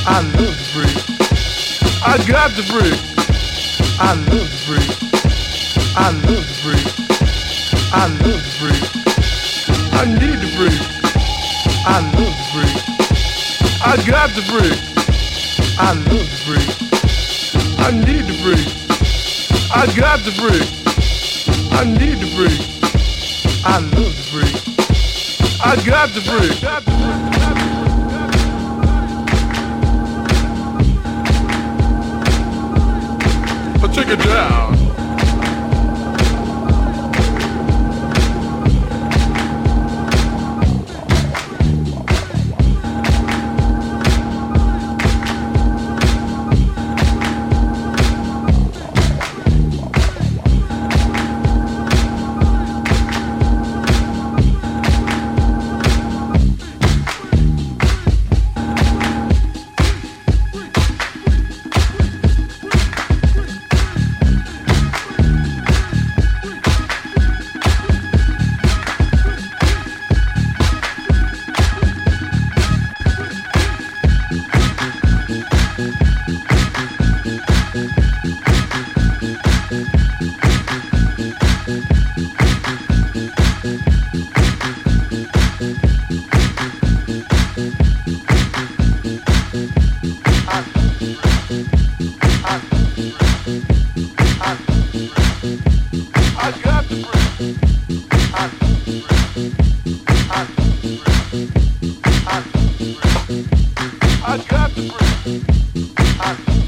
I love to breathe. I got to breathe. I love to breathe. I love to breathe. I love to breathe. I need to breathe. I love to breathe. I got to breathe. I love to breathe. I need to breathe. I got to breathe. I need to breathe. I love to breathe. I got to breathe. I'll take it down. I got to breathe.